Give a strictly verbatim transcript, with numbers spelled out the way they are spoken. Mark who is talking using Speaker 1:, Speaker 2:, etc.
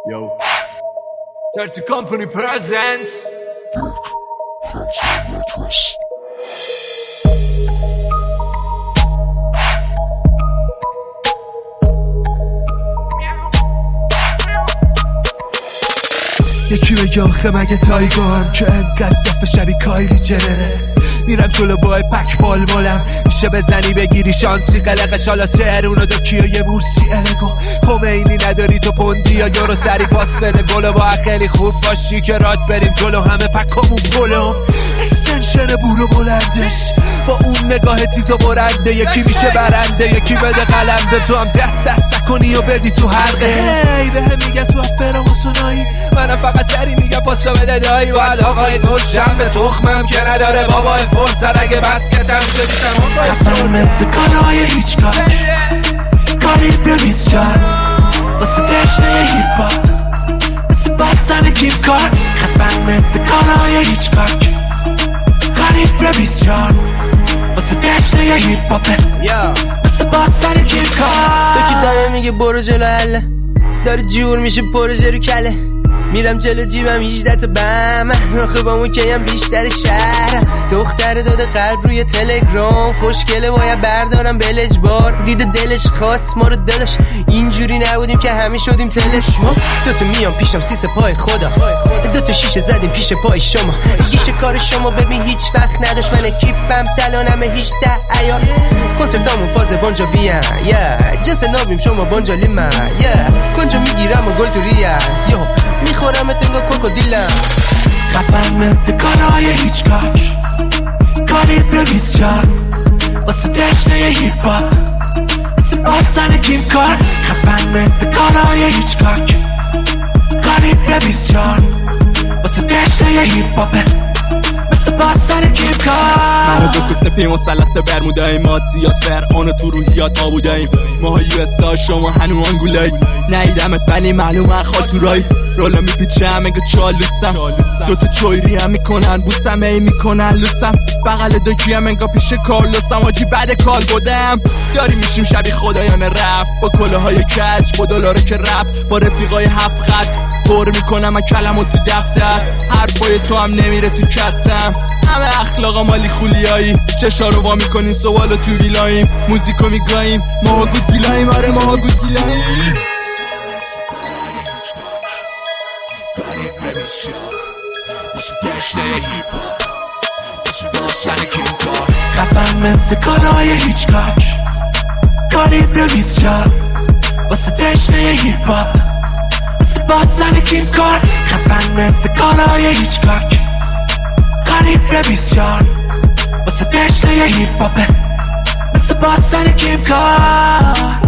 Speaker 1: Yo, Dirty Company presents
Speaker 2: یکی بگه آخه مگه تایگام که انقدر دفعه شبی کایلی جنره میرم جلو بای پک بال بالم میشه بزنی بگیری شانسی قلقش حالا تهرون و دوکیو یه مورسی الگو خمینی نداری تو پوندی یا یورو سری پاس بده گلو با خیلی خوب باشی که راد بریم جلو همه پکامون گلم اکستنشن برو بلندش با اون نگاه تیز و برنده یکی میشه برنده یکی بده قلم به تو هم دست دست نکنی و بدی تو حلقه هی به هم میگن تو افرام و سنایی منم فقط سری میگم پاسو بده دایی باید آقای تو شنبه تخمم که نداره بابا فرصت اگه بسکتم شدیشم خفن مثل کارهای هیچ کار کالیبر بیست چار واسه تشنه هیپ هاپ مثل بازن کیپ کار خفن مثل کارهای هیچ کار کالیبر بیست چار واسه تشنه هیپ هاپ مثل بازن کیپ کار
Speaker 3: تو که داره میگه برو جلو هله داره جور میشه پروژه رو کله میرم جلو جیبم هجده تا بم آخه با اون کیم بیشتر شهر دختر داده قلب روی تلگرام خوشگله باید بردارم بلج بار دیده دلش خواست ما رو داداش اینجوری نبودیم که همه شدیم تلسما دوتا میام پیشم سیس پای خدا دوتا شیشه زدیم پیش پای شما یه کار شما ببین هیچ وقت نداشت من کیپم تلانمه هیچده عیار کنسرتامون فاز بانجا بیان yeah. جنس نابیم شما بانجالی من yeah. کنجا میگیرم و گل تو ریاض میخورم اتنگا کروکودیلم
Speaker 2: خفن مثل کارهای هیچ کاک کالیبر بیست چار واسه تشنه هیپ هاپ مثل بازن کیم کار خفن مثل کارهای هیچ کاک کالیبر بیست چار واسه تشنه هیپ هاپ مثل بازن کیم کار
Speaker 4: منو دو سپی مثلث برمودای مادیات فرعون و تو روحیات آبوداییم ماها یو اس ها شما هنو آنگولایی نیدمت ولی معلومه خاطورایی رولا میپیچم انگه چالوسم دوتا چویری هم میکنن بوسم ای میکنن لوسم بغل دوکی هم انگه پیش کارلوسم آجی بعد کال بودم داری میشیم شبیه خدایان رفت با کله های کج با دلاره که رپ با رفیقای هفت خط پر میکنم من کلمو تو دفتر حرفای تو هم نمیره تو کتم همه اخلاقا مالی خولیایی چشا رو وا میکنیم سوالو تو ویلاییم موزیکو میگاییم ماها گوتیلاییم آره ماها گوتیلاییم
Speaker 2: خفن مثل کارهای هیچ کاک کالیبر بیست چار واسه تشنه هیپ هاپ مثل بازن کیم کار خفن مثل کارهای هیچ کاک کالیبر بیست چار واسه تشنه هیپ هاپ مثل بازن کیم کار